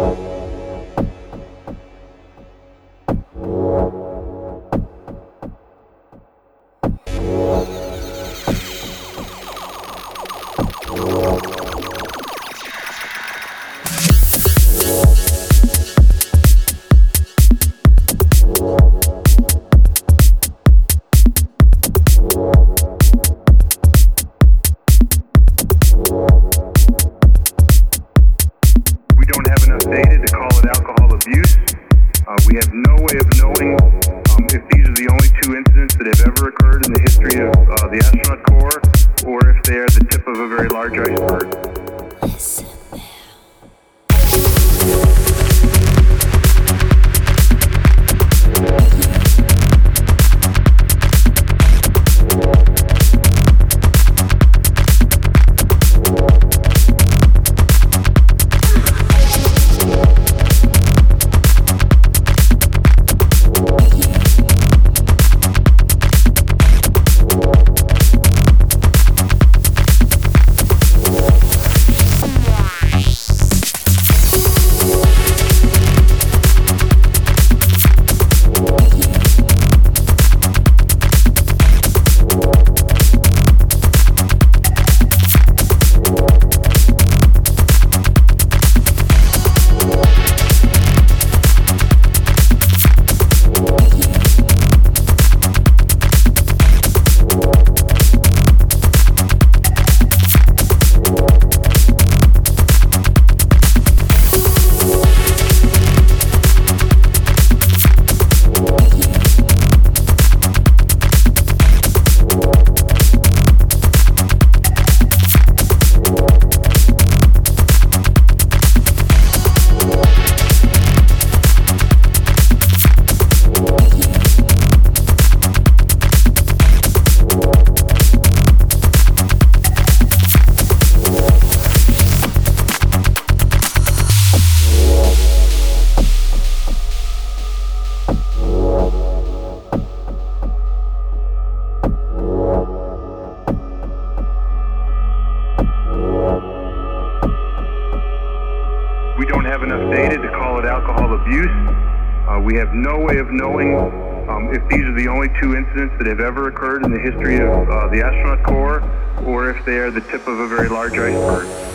Data to call it alcohol abuse. We have no way of knowing if these are the only two incidents that have ever occurred in the history of the astronaut corps, or if they are the tip of a very large iceberg. Listen. We don't have enough data to call it alcohol abuse. We have no way of knowing if these are the only two incidents that have ever occurred in the history of the astronaut corps, or if they are the tip of a very large iceberg.